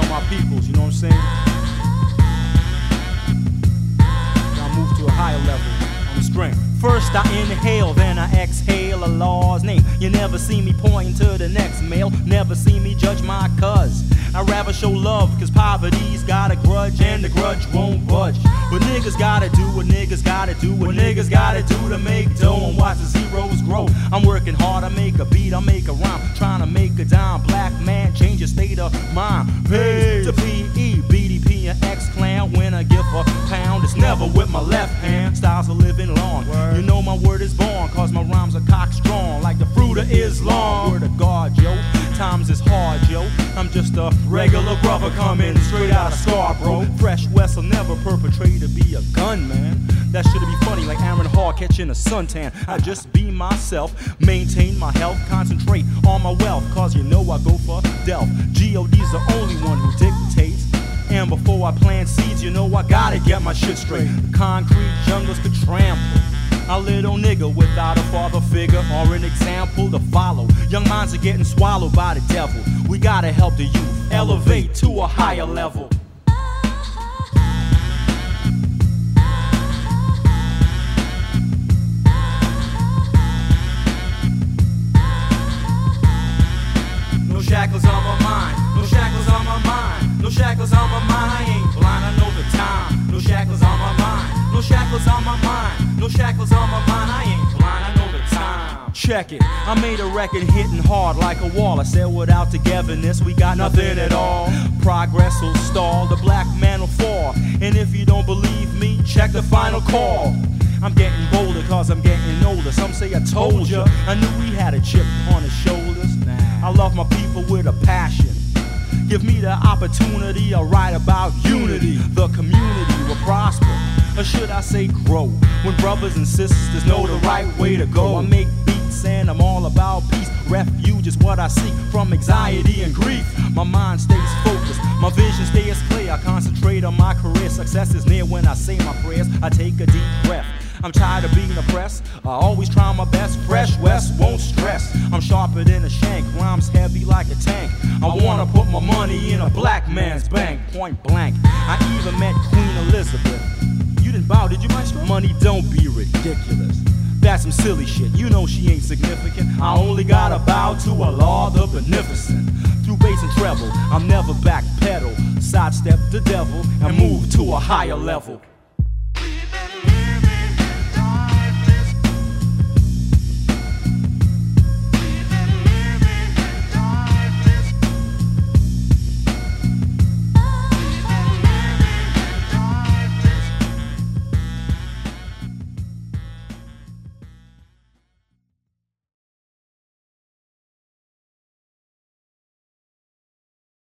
on my peoples, you know what I'm saying? Gotta move to a higher level on the strength. First I inhale, then I exhale a law's name. You never see me pointing to the next male, never see me judge my cuz. I'd rather show love, cause poverty's got a grudge, and the grudge won't budge. But niggas gotta do what niggas gotta do, what niggas gotta do to make dough and watch the zeros grow. I'm working hard, I make a beat, I make a rhyme, trying to make a dime. Black man, change your state of mind. Peace to PE, BDP, and X-Clan. When I give a pound, it's never with my left hand. Styles are living long. You know my word is born, cause my rhymes are cock strong, like the fruit of Islam. Word of God, yo. Times is hard, yo. I'm just a regular brother coming straight out of Scarborough. Fresh West will never perpetrate to be a gunman. That should be funny, like Aaron Hall catching a suntan. I just be myself, maintain my health, concentrate on my wealth, cause you know I go for Delph. G.O.D's the only one who dictates. And before I plant seeds, you know I gotta get my shit straight. The concrete jungles could trample a little nigga without a father figure or an example to follow. Young minds are getting swallowed by the devil. We gotta help the youth elevate to a higher level. No shackles on my mind, no shackles on my mind, no shackles on my mind. I ain't blind, I know the time. No shackles on my mind, no shackles on my mind, no shackles on my mind. I ain't blind, I know the time. Check it, I made a record hitting hard like a wall. I said without togetherness we got nothing at all. Progress will stall, the black man will fall. And if you don't believe me, check the final call. I'm getting bolder cause I'm getting older. Some say I told ya, I knew we had a chip on his shoulders. I love my people with a passion. Give me the opportunity, I'll write about unity. The community will prosper, or should I say grow, when brothers and sisters know the right way to go. I make beats and I'm all about peace. Refuge is what I seek from anxiety and grief. My mind stays focused, my vision stays clear. I concentrate on my career, success is near when I say my prayers. I take a deep breath, I'm tired of being oppressed. I always try my best, Fresh West won't stress. I'm sharper than a shank, rhymes heavy like a tank. I wanna put my money in a black man's bank, point blank. I even met Queen Elizabeth. You didn't bow, did you, maestro? Money don't be ridiculous. That's some silly shit, you know she ain't significant. I only gotta bow to Allah the Beneficent. Through bass and treble, I'll never backpedal. Sidestep the devil and move to a higher level.